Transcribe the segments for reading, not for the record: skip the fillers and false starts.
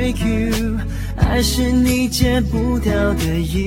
break you， 爱是你戒不掉的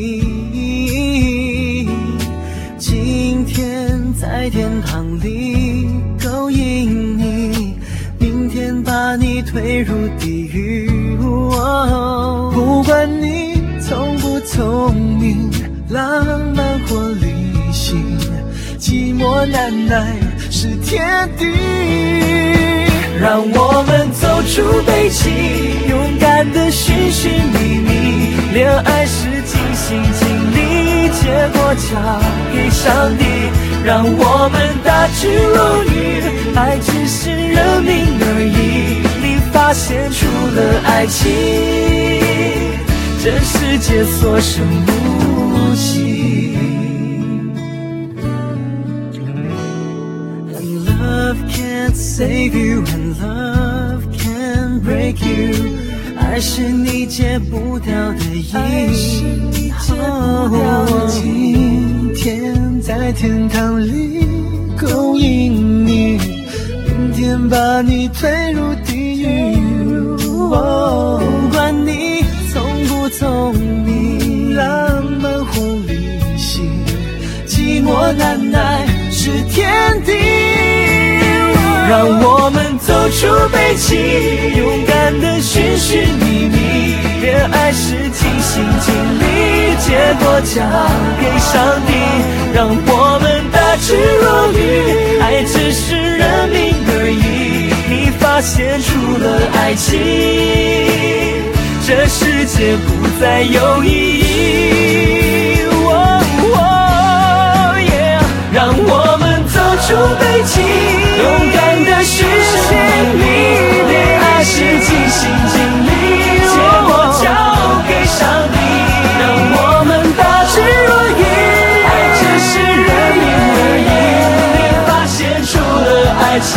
瘾。今天在天堂里勾引你，明天把你推入地狱。不管你聪不聪明，浪漫或理性，寂寞难耐是天敌。让我们走出悲情，勇敢地寻寻觅觅，恋爱是尽心尽力，结果交给上帝。让我们大智若愚，爱只是人命而已。你发现除了爱情，这世界所剩无几。And love can't save you, and love can break you， 爱是你戒不掉的瘾。今天在天堂里勾引你，明天把你推入地狱。不管你聪不聪明，浪漫或理性，寂寞难耐是天敌。让我们走出悲情，勇敢地寻寻觅觅，恋爱是尽心尽力，结果交给上帝。让我们大智若愚，爱只是人命而已。你发现除了爱情，这世界不再有意义。让我们走出悲情，勇敢地寻寻觅觅，恋爱是尽心尽力，结果交给上帝。让我们大智若愚，爱只是人命而已。你发现除了爱情，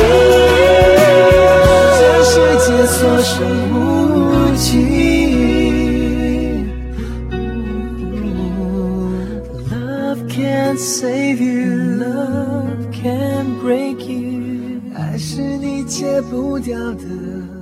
这世界所剩无几。Love can't save you, love can't break you， 爱是你戒不掉的